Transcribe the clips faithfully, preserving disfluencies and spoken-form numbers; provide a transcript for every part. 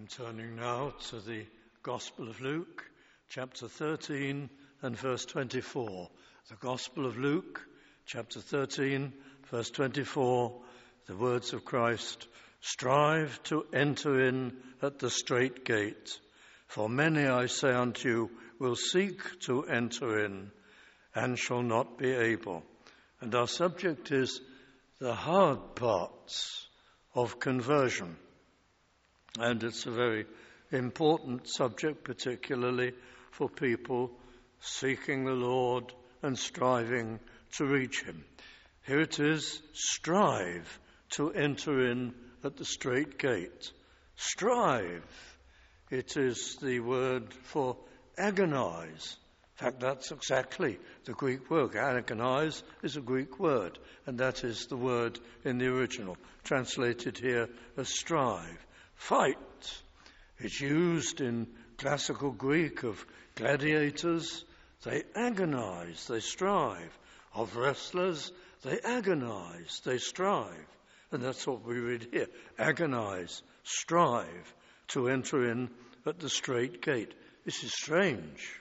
I'm turning now to the Gospel of Luke, chapter thirteen and verse twenty-four. The Gospel of Luke, chapter thirteen, verse twenty-four, the words of Christ, "Strive to enter in at the strait gate, for many, I say unto you, will seek to enter in and shall not be able." And our subject is the hard parts of conversion. And it's a very important subject, particularly for people seeking the Lord and striving to reach him. Here it is, strive to enter in at the strait gate. Strive. It is the word for agonize. In fact, that's exactly the Greek word. Agonize is a Greek word, and that is the word in the original, translated here as strive. Fight. It's used in classical Greek of gladiators. They agonize, they strive. Of wrestlers, they agonize, they strive. And that's what we read here. Agonize, strive to enter in at the strait gate. This is strange.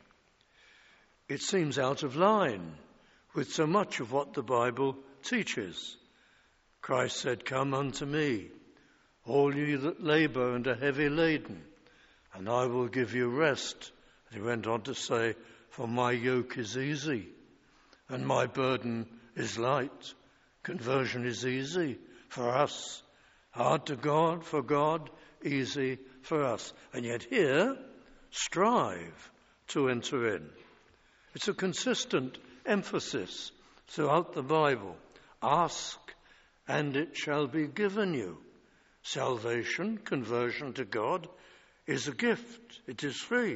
It seems out of line with so much of what the Bible teaches. Christ said, "Come unto me, all ye that labour and are heavy laden, and I will give you rest." And he went on to say, "For my yoke is easy, and my burden is light." Conversion is easy for us. Hard to God, for God, easy for us. And yet here, strive to enter in. It's a consistent emphasis throughout the Bible. Ask, and it shall be given you. Salvation, conversion to God, is a gift. It is free.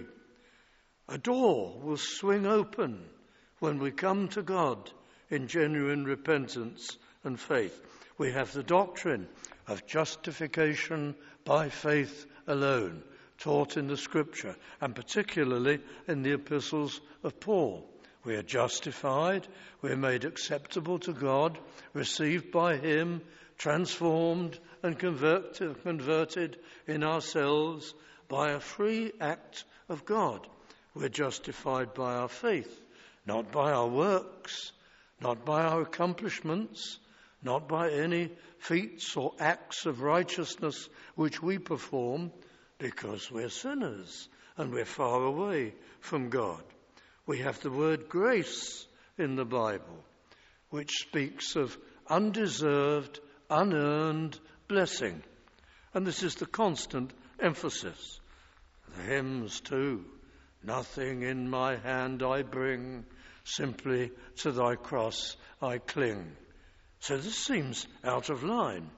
A door will swing open when we come to God in genuine repentance and faith. We have the doctrine of justification by faith alone, taught in the Scripture, and particularly in the epistles of Paul. We are justified, we are made acceptable to God, received by him, transformed and converted, converted in ourselves by a free act of God. We're justified by our faith, not by our works, not by our accomplishments, not by any feats or acts of righteousness which we perform, because we're sinners and we're far away from God. We have the word grace in the Bible, which speaks of undeserved, unearned blessing. And this is the constant emphasis. The hymns too. Nothing in my hand I bring, simply to thy cross I cling. So this seems out of line.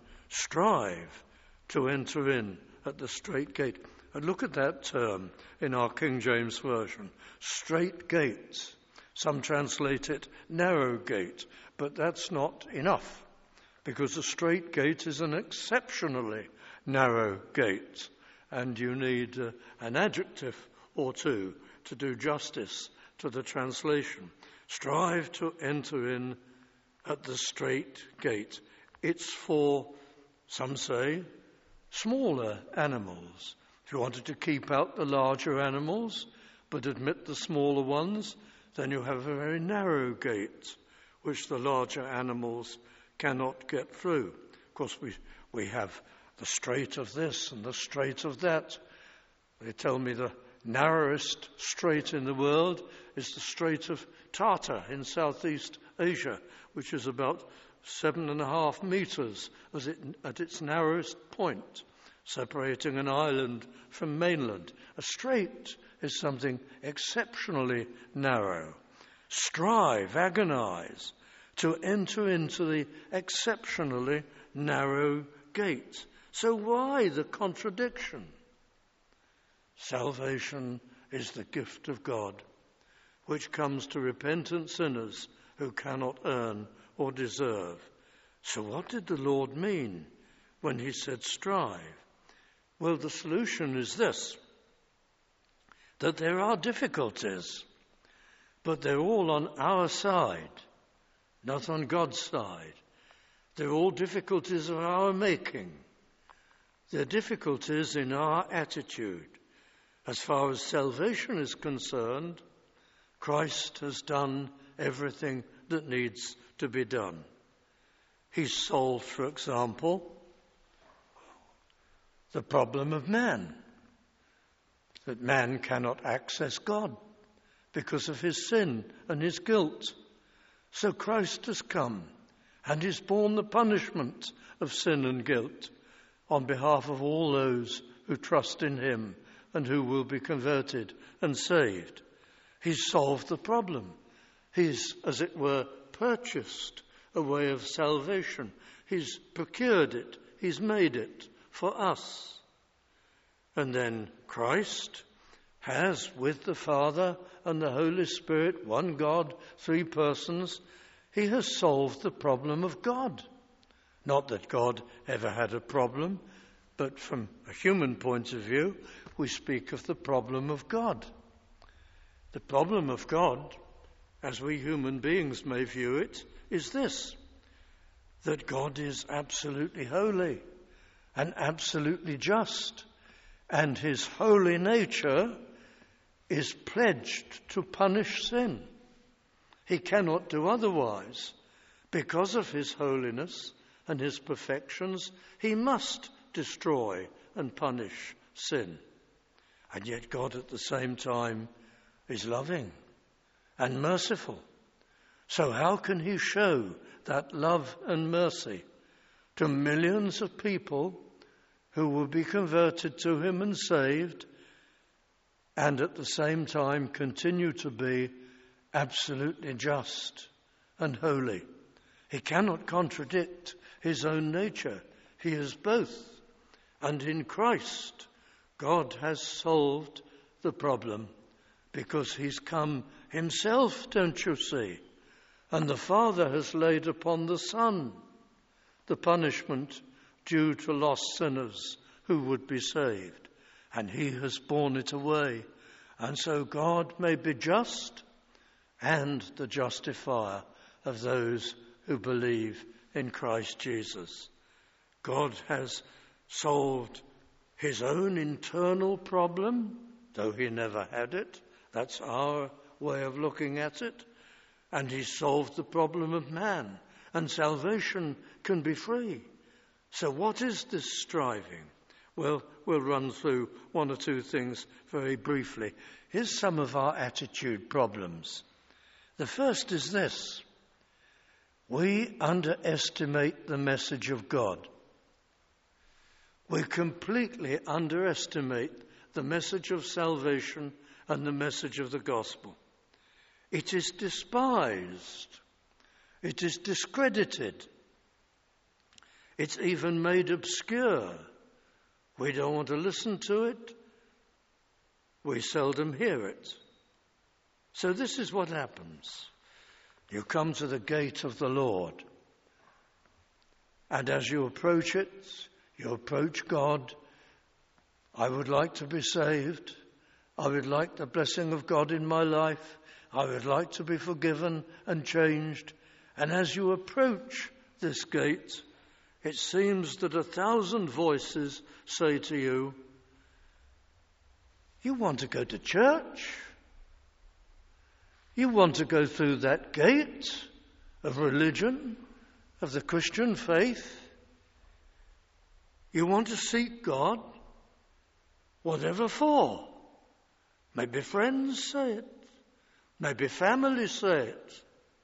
Strive to enter in at the strait gate. And look at that term in our King James Version. Strait gate. Some translate it narrow gate, but that's not enough, because a strait gate is an exceptionally narrow gate, and you need uh, an adjective or two to do justice to the translation. Strive to enter in at the strait gate. It's for, some say, smaller animals. If you wanted to keep out the larger animals, but admit the smaller ones, then you have a very narrow gate, which the larger animals cannot get through. Of course, we, we have the strait of this and the strait of that. They tell me the narrowest strait in the world is the Strait of Tata in Southeast Asia, which is about seven and a half meters as it, at its narrowest point, separating an island from mainland. A strait is something exceptionally narrow. Strive, agonize, to enter into the exceptionally narrow gate. So why the contradiction? Salvation is the gift of God, which comes to repentant sinners who cannot earn or deserve. So what did the Lord mean when he said strive? Well, the solution is this, that there are difficulties, but they're all on our side, not on God's side. They're all difficulties of our making. The difficulty is in our attitude. As far as salvation is concerned, Christ has done everything that needs to be done. He's solved, for example, the problem of man, that man cannot access God because of his sin and his guilt. So Christ has come and he's borne the punishment of sin and guilt on behalf of all those who trust in him and who will be converted and saved. He's solved the problem. He's, as it were, purchased a way of salvation. He's procured it. He's made it for us. And then Christ has, with the Father and the Holy Spirit, one God, three persons, he has solved the problem of God. Not that God ever had a problem, but from a human point of view, we speak of the problem of God. The problem of God, as we human beings may view it, is this: that God is absolutely holy and absolutely just, and his holy nature is pledged to punish sin. He cannot do otherwise. Because of his holiness and his perfections, he must destroy and punish sin. And yet God at the same time is loving and merciful. So how can he show that love and mercy to millions of people who will be converted to him and saved, and at the same time continue to be absolutely just and holy? He cannot contradict his own nature. He is both. And in Christ, God has solved the problem because he's come himself, don't you see? And the Father has laid upon the Son the punishment due to lost sinners who would be saved. And he has borne it away. And so God may be just and the justifier of those who believe in Christ Jesus. God has solved his own internal problem, though he never had it. That's our way of looking at it. And he solved the problem of man, and salvation can be free. So what is this striving? Well, we'll run through one or two things very briefly. Here's some of our attitude problems. The first is this: we underestimate the message of God. We completely underestimate the message of salvation and the message of the gospel. It is despised. It is discredited. It's even made obscure. We don't want to listen to it. We seldom hear it. So this is what happens. You come to the gate of the Lord, and as you approach it, you approach God. I would like to be saved. I would like the blessing of God in my life. I would like to be forgiven and changed. And as you approach this gate, it seems that a thousand voices say to you, you want to go to church? You want to go through that gate of religion, of the Christian faith? You want to seek God? Whatever for? Maybe friends say it. Maybe family say it.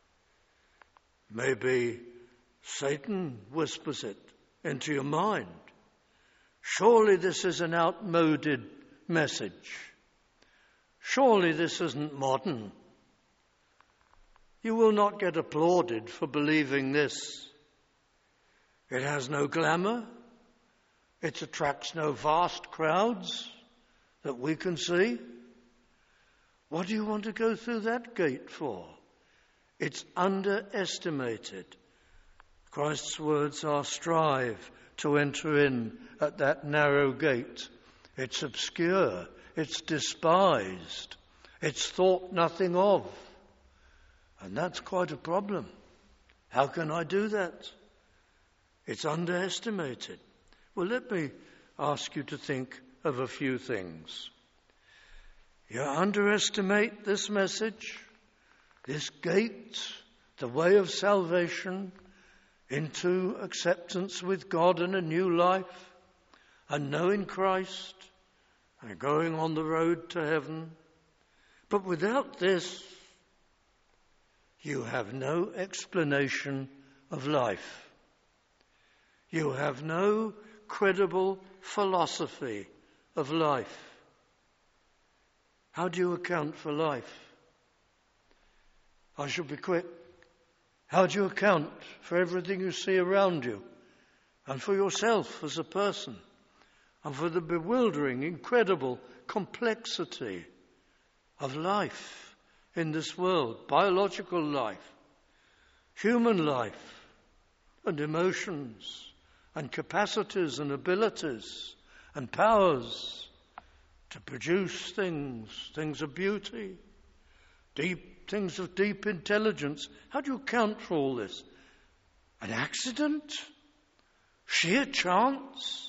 Maybe Satan whispers it into your mind. Surely this is an outmoded message. Surely this isn't modern. You will not get applauded for believing this. It has no glamour. It attracts no vast crowds that we can see. What do you want to go through that gate for? It's underestimated. Christ's words are, strive to enter in at that narrow gate. It's obscure. It's despised. It's thought nothing of. And that's quite a problem. How can I do that? It's underestimated. Well, let me ask you to think of a few things. You underestimate this message, this gate, the way of salvation into acceptance with God and a new life, and knowing Christ, and going on the road to heaven. But without this, you have no explanation of life. You have no credible philosophy of life. How do you account for life? I shall be quick. How do you account for everything you see around you, and for yourself as a person, and for the bewildering, incredible complexity of life in this world, biological life, human life, and emotions, and capacities and abilities, and powers to produce things, things of beauty, deep things of deep intelligence? How do you account for all this? An accident? Sheer chance?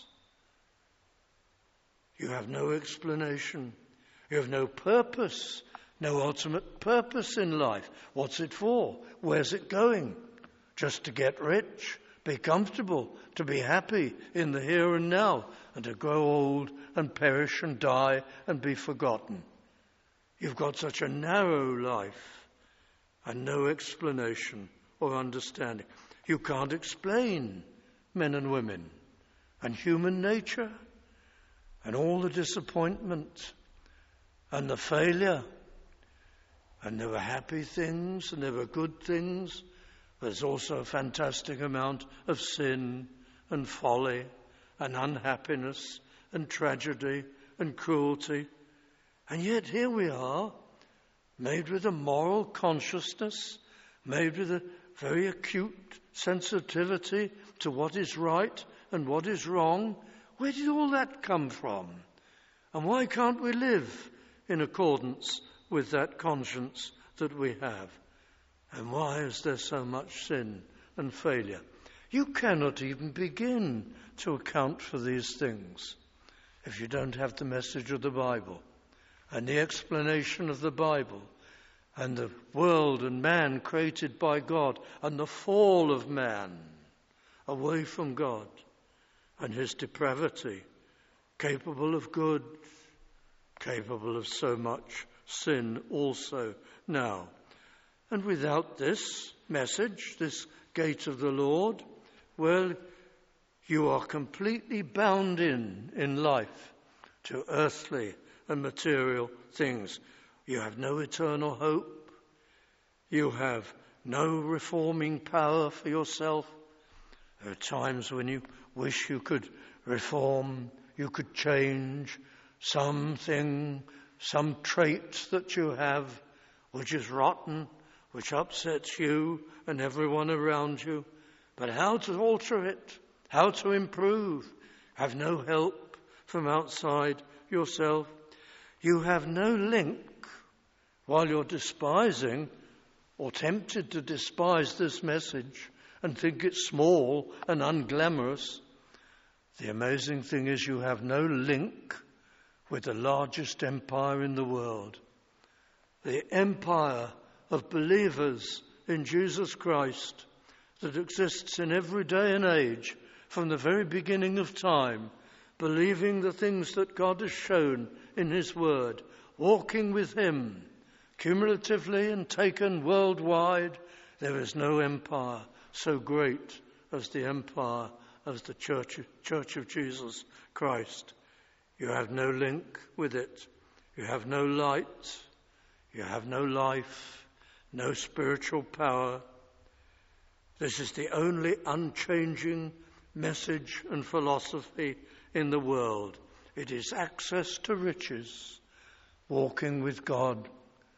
You have no explanation. You have no purpose, no ultimate purpose in life. What's it for? Where's it going? Just to get rich, be comfortable, to be happy in the here and now, and to grow old and perish and die and be forgotten. You've got such a narrow life and no explanation or understanding. You can't explain men and women and human nature and all the disappointment and the failure. And there were happy things and there were good things. There's also a fantastic amount of sin and folly and unhappiness and tragedy and cruelty. And yet here we are, made with a moral consciousness, made with a very acute sensitivity to what is right and what is wrong. Where did all that come from? And why can't we live in accordance with that conscience that we have? And why is there so much sin and failure? You cannot even begin to account for these things if you don't have the message of the Bible and the explanation of the Bible and the world and man created by God and the fall of man away from God and his depravity, capable of good, capable of so much sin also now. And without this message, this gate of the Lord, well, you are completely bound in, in life to earthly and material things. You have no eternal hope. You have no reforming power for yourself. There are times when you wish you could reform, you could change something, some trait that you have, which is rotten, which upsets you and everyone around you. But how to alter it, how to improve, have no help from outside yourself. You have no link while you're despising or tempted to despise this message and think it small and unglamorous. The amazing thing is you have no link with the largest empire in the world, the empire of believers in Jesus Christ that exists in every day and age from the very beginning of time, believing the things that God has shown in his word, walking with him cumulatively and taken worldwide. There is no empire so great as the empire of the Church, Church of Jesus Christ. You have no link with it. You have no light. You have no life, no spiritual power. This is the only unchanging message and philosophy in the world. It is access to riches, walking with God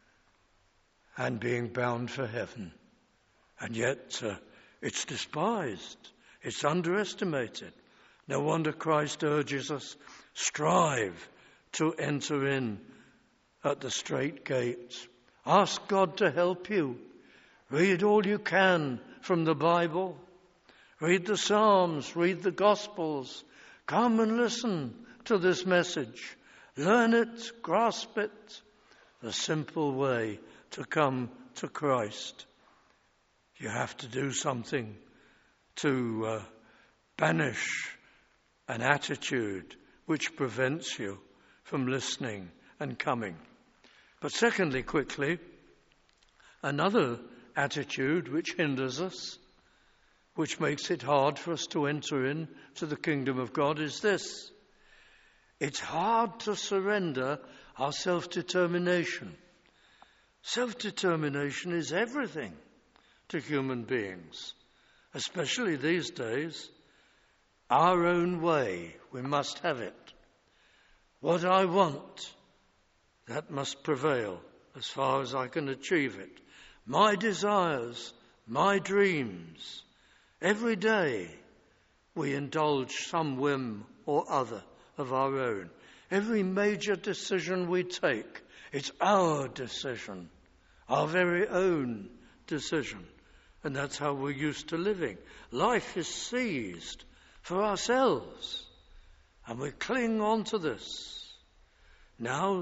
and being bound for heaven. And yet uh, it's despised. It's underestimated. No wonder Christ urges us, strive to enter in at the strait gates. Ask God to help you. Read all you can from the Bible. Read the Psalms, read the Gospels. Come and listen to this message. Learn it, grasp it. The simple way to come to Christ. You have to do something to uh, banish an attitude which prevents you from listening and coming. But secondly, quickly, another attitude which hinders us, which makes it hard for us to enter into the kingdom of God, is this. It's hard to surrender our self-determination. Self-determination is everything to human beings, especially these days. Our own way, we must have it. What I want, that must prevail as far as I can achieve it. My desires, my dreams. Every day we indulge some whim or other of our own. Every major decision we take, it's our decision, our very own decision. And that's how we're used to living. Life is seized for ourselves, and we cling on to this. Now,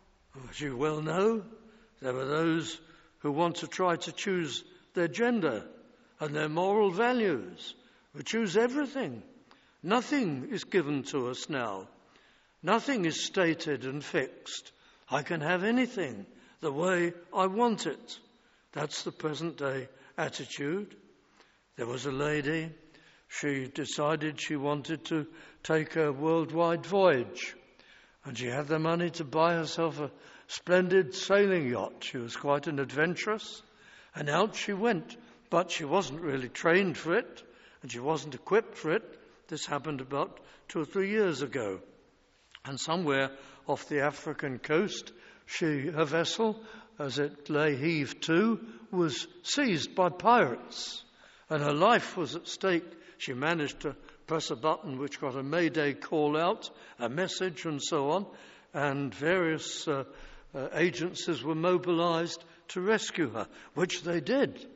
as you well know, there are those who want to try to choose their gender and their moral values. We choose everything. Nothing is given to us now. Nothing is stated and fixed. I can have anything the way I want it. That's the present day attitude. There was a lady, she decided she wanted to take a worldwide voyage, and she had the money to buy herself a splendid sailing yacht. She was quite an adventuress, and out she went, but she wasn't really trained for it, and she wasn't equipped for it. This happened about two or three years ago. And somewhere off the African coast, she, her vessel, as it lay heaved to, was seized by pirates, and her life was at stake. She managed to press a button which got a Mayday call out, a message and so on, and various uh, uh, agencies were mobilized to rescue her, which they did.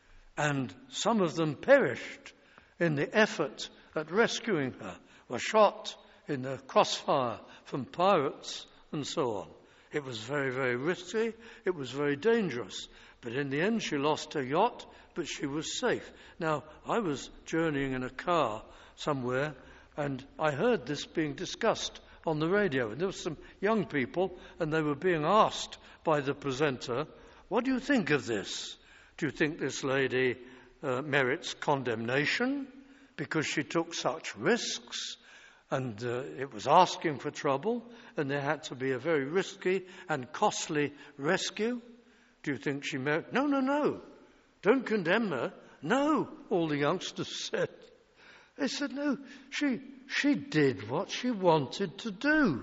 And some of them perished in the effort at rescuing her, were shot in the crossfire from pirates and so on. It was very, very risky. It was very dangerous. But in the end, she lost her yacht, but she was safe. Now, I was journeying in a car somewhere, and I heard this being discussed on the radio. And there were some young people, and they were being asked by the presenter, what do you think of this? Do you think this lady uh, merits condemnation because she took such risks? And uh, it was asking for trouble, and there had to be a very risky and costly rescue. Do you think she merit? No, no, no. Don't condemn her. No, all the youngsters said. They said, no, she, she did what she wanted to do.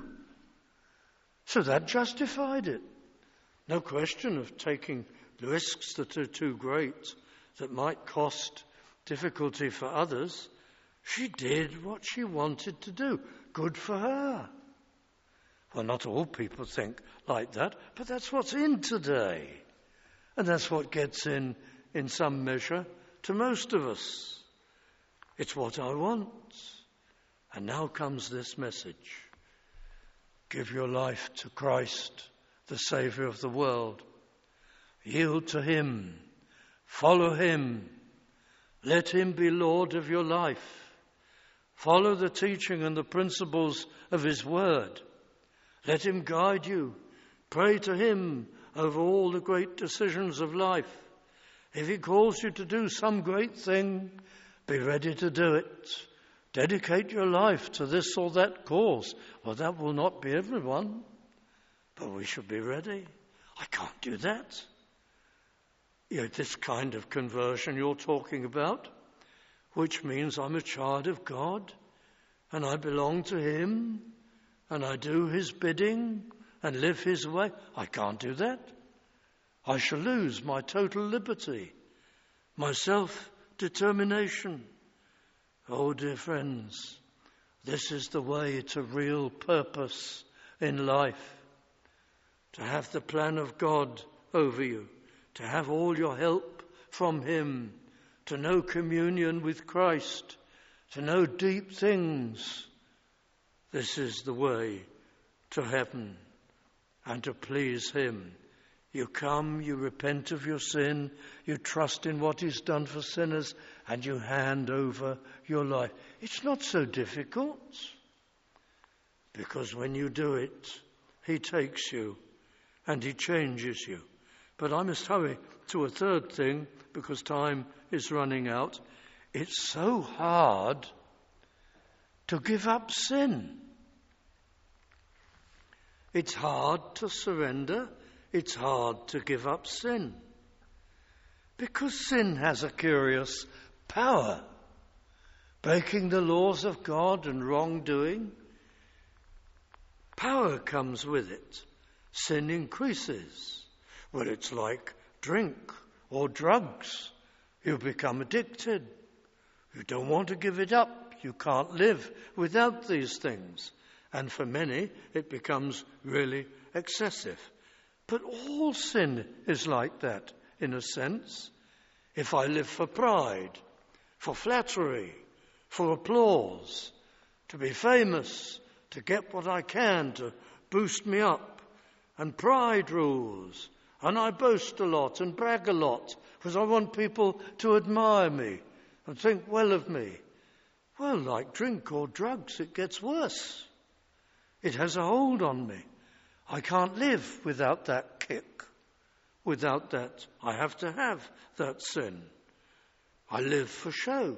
So that justified it. No question of taking risks that are too great, that might cost difficulty for others. She did what she wanted to do. Good for her. Well, not all people think like that, but that's what's in today. And that's what gets in, in some measure, to most of us. It's what I want. And now comes this message. Give your life to Christ, the Saviour of the world. Yield to Him. Follow Him. Let Him be Lord of your life. Follow the teaching and the principles of His Word. Let Him guide you. Pray to Him over all the great decisions of life. If He calls you to do some great thing, be ready to do it. Dedicate your life to this or that cause. Well, that will not be everyone, but we should be ready. I can't do that. You know, this kind of conversion you're talking about, which means I'm a child of God, and I belong to Him, and I do His bidding, and live His way. I can't do that. I shall lose my total liberty, my self-determination. Oh, dear friends, this is the way to real purpose in life. To have the plan of God over you, to have all your help from Him, to know communion with Christ, to know deep things This is the way to heaven and to please him. You come, you repent of your sin, you trust in what he's done for sinners, and you hand over your life. It's not so difficult, because when you do it, he takes you and he changes you. But I must hurry to a third thing, because time is running out. It's so hard to give up sin. It's hard to surrender. It's hard to give up sin. Because sin has a curious power. Breaking the laws of God and wrongdoing, power comes with it. Sin increases. Well, it's like drink or drugs. You become addicted. You don't want to give it up. You can't live without these things. And for many, it becomes really excessive. But all sin is like that, in a sense. If I live for pride, for flattery, for applause, to be famous, to get what I can, to boost me up, and pride rules, and I boast a lot and brag a lot, because I want people to admire me and think well of me. Well, like drink or drugs, it gets worse. It has a hold on me. I can't live without that kick. Without that, I have to have that sin. I live for show.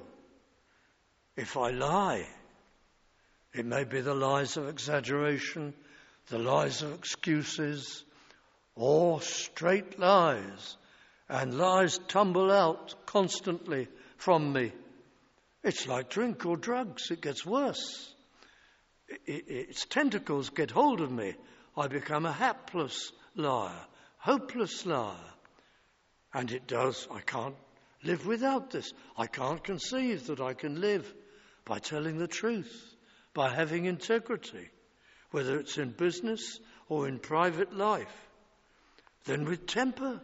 If I lie, it may be the lies of exaggeration, the lies of excuses, or straight lies, and lies tumble out constantly from me. It's like drink or drugs. It gets worse. Its tentacles get hold of me. I become a hapless liar, hopeless liar. And it does. I can't live without this. I can't conceive that I can live by telling the truth, by having integrity, whether it's in business or in private life. Then with temper.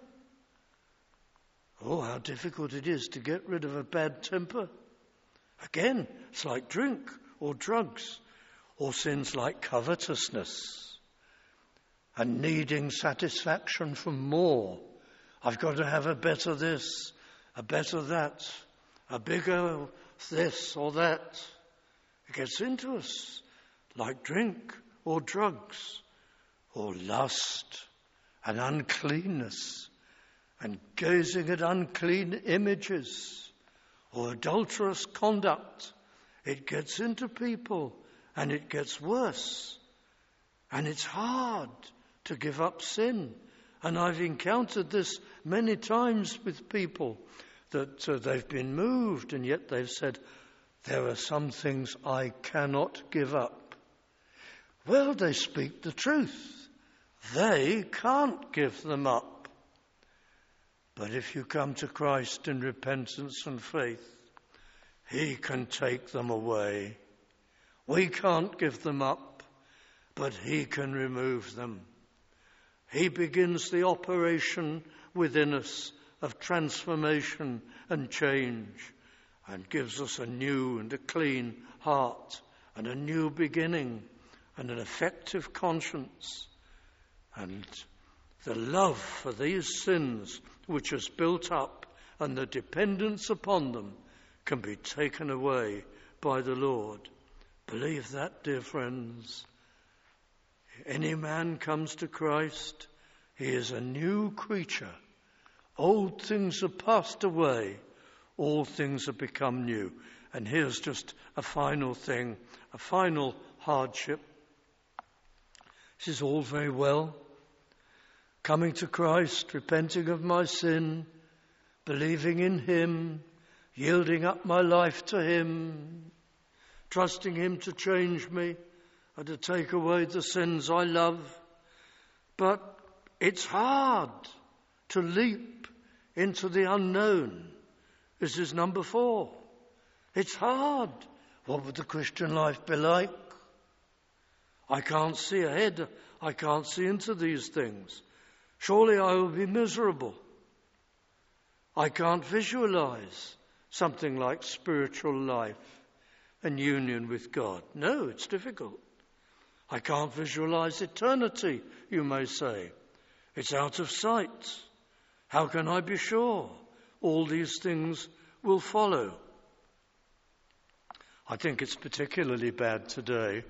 Oh, how difficult it is to get rid of a bad temper. Again, it's like drink or drugs. Or sins like covetousness and needing satisfaction from more. I've got to have a better this, a better that, a bigger this or that. It gets into us like drink or drugs or lust and uncleanness and gazing at unclean images or adulterous conduct. It gets into people. And it gets worse. And it's hard to give up sin. And I've encountered this many times with people that uh, they've been moved and yet they've said, there are some things I cannot give up. Well, they speak the truth. They can't give them up. But if you come to Christ in repentance and faith, he can take them away. We can't give them up, but he can remove them. He begins the operation within us of transformation and change and gives us a new and a clean heart and a new beginning and an effective conscience. And the love for these sins which is built up and the dependence upon them can be taken away by the Lord. Believe that, dear friends. Any man comes to Christ, he is a new creature. Old things are passed away. All things have become new. And here's just a final thing, a final hardship. This is all very well. Coming to Christ, repenting of my sin, believing in him, yielding up my life to him, trusting him to change me and to take away the sins I love. But it's hard to leap into the unknown. This is number four. It's hard. What would the Christian life be like? I can't see ahead. I can't see into these things. Surely I will be miserable. I can't visualize something like spiritual life and union with God. No, it's difficult. I can't visualize eternity, you may say. It's out of sight. How can I be sure all these things will follow? I think it's particularly bad today.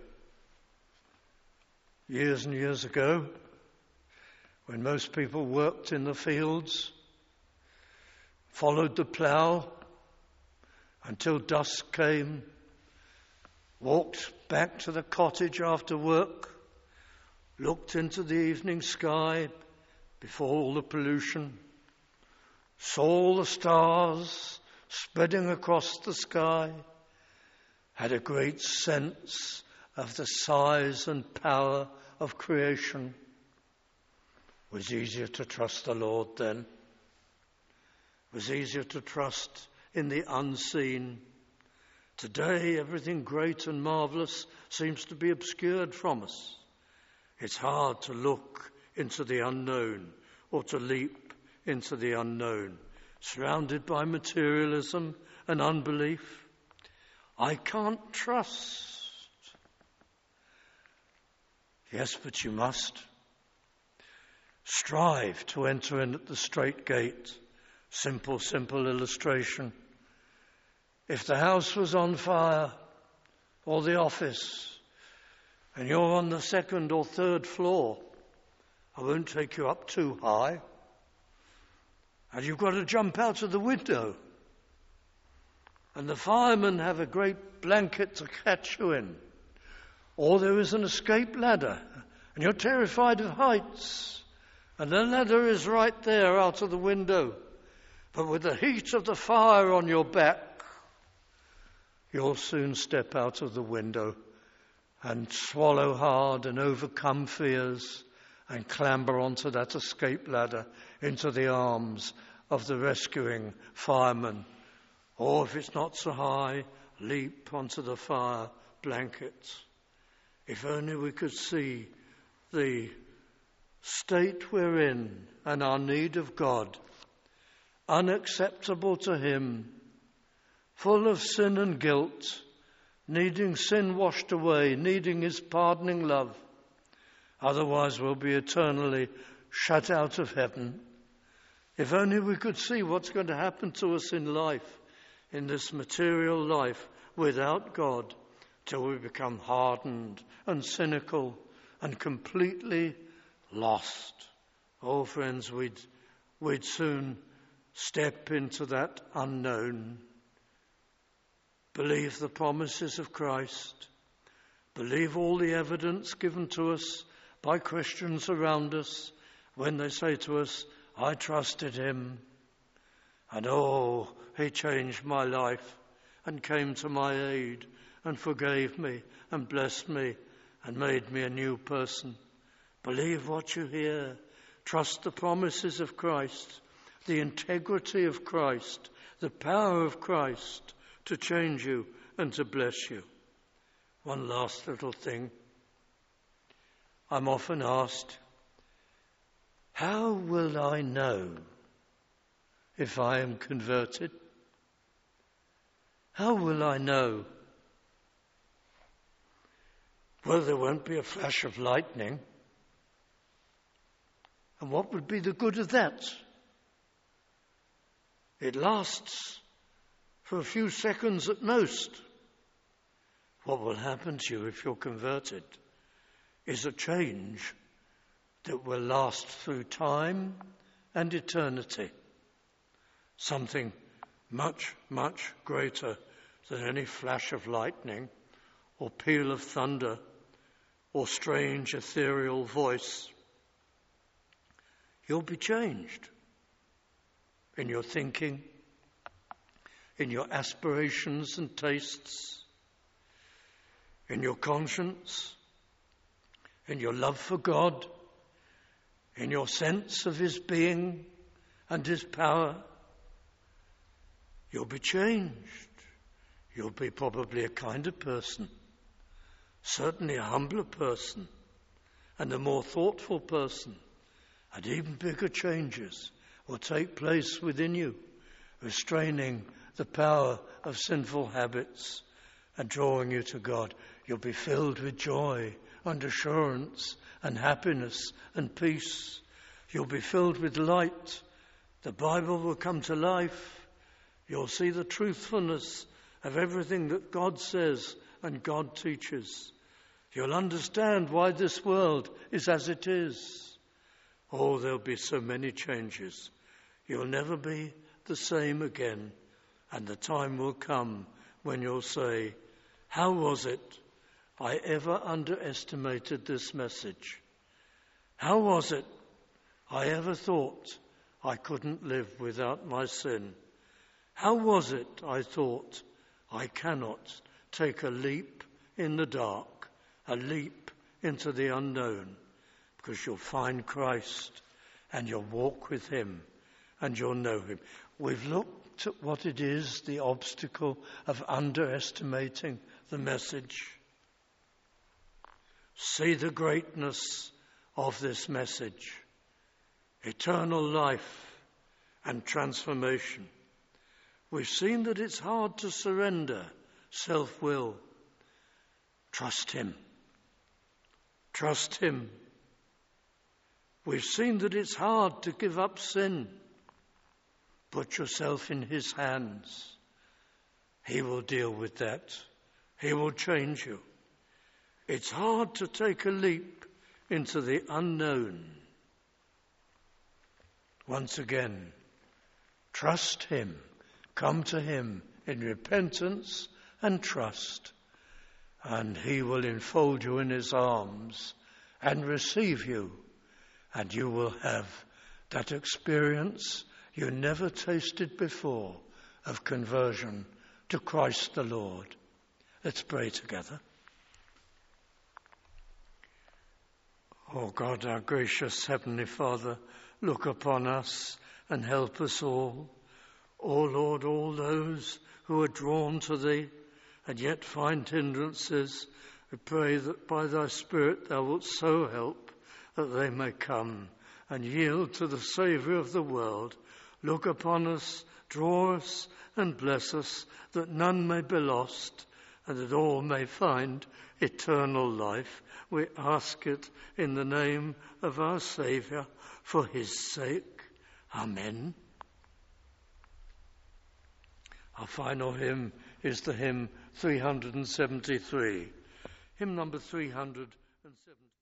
Years and years ago, when most people worked in the fields, followed the plough until dusk came, walked back to the cottage after work, looked into the evening sky before all the pollution, saw all the stars spreading across the sky, had a great sense of the size and power of creation. It was easier to trust the Lord then. It was easier to trust in the unseen. Today, everything great and marvelous seems to be obscured from us. It's hard to look into the unknown or to leap into the unknown, surrounded by materialism and unbelief. I can't trust. Yes, but you must. Strive to enter in at the straight gate. Simple, simple illustration. If the house was on fire, or the office, and you're on the second or third floor, I won't take you up too high, and you've got to jump out of the window, and the firemen have a great blanket to catch you in, or there is an escape ladder, and you're terrified of heights, and the ladder is right there out of the window, but with the heat of the fire on your back, you'll soon step out of the window and swallow hard and overcome fears and clamber onto that escape ladder into the arms of the rescuing fireman. Or if it's not so high, leap onto the fire blankets. If only we could see the state we're in and our need of God, unacceptable to Him, full of sin and guilt, needing sin washed away, needing His pardoning love. Otherwise we'll be eternally shut out of heaven. If only we could see what's going to happen to us in life, in this material life, without God, till we become hardened and cynical and completely lost. Oh, friends, we'd, we'd soon step into that unknown. Believe the promises of Christ. Believe all the evidence given to us by Christians around us when they say to us, I trusted Him, and oh, He changed my life and came to my aid and forgave me and blessed me and made me a new person. Believe what you hear. Trust the promises of Christ, the integrity of Christ, the power of Christ to change you and to bless you. One last little thing. I'm often asked, how will I know if I am converted? How will I know? Well, there won't be a flash of lightning. And what would be the good of that? It lasts for a few seconds at most. What will happen to you if you're converted is a change that will last through time and eternity. Something much, much greater than any flash of lightning or peal of thunder or strange ethereal voice. You'll be changed in your thinking, in your aspirations and tastes, in your conscience, in your love for God, in your sense of His being and His power. You'll be changed. You'll be probably a kinder person, certainly a humbler person, and a more thoughtful person, and even bigger changes will take place within you, restraining the power of sinful habits and drawing you to God. You'll be filled with joy and assurance and happiness and peace. You'll be filled with light. The Bible will come to life. You'll see the truthfulness of everything that God says and God teaches. You'll understand why this world is as it is. Oh, there'll be so many changes. You'll never be the same again. And the time will come when you'll say, how was it I ever underestimated this message? How was it I ever thought I couldn't live without my sin? How was it I thought I cannot take a leap in the dark, a leap into the unknown? Because you'll find Christ and you'll walk with him and you'll know him. We've looked at what it is, the obstacle of underestimating the message. See the greatness of this message. Eternal life and transformation. We've seen that it's hard to surrender self-will. Trust him. Trust him. We've seen that it's hard to give up sin. Put yourself in his hands. He will deal with that. He will change you. It's hard to take a leap into the unknown. Once again, trust him. Come to him in repentance and trust, and he will enfold you in his arms and receive you, and you will have that experience you never tasted before of conversion to Christ the Lord. Let's pray together. Oh God, our gracious Heavenly Father, look upon us and help us all. O Lord, all those who are drawn to thee and yet find hindrances, we pray that by thy Spirit thou wilt so help that they may come and yield to the Saviour of the world. Look upon us, draw us and bless us, that none may be lost and that all may find eternal life. We ask it in the name of our Saviour, for his sake. Amen. Our final hymn is the hymn three hundred seventy-three. Hymn number three hundred seventy-three.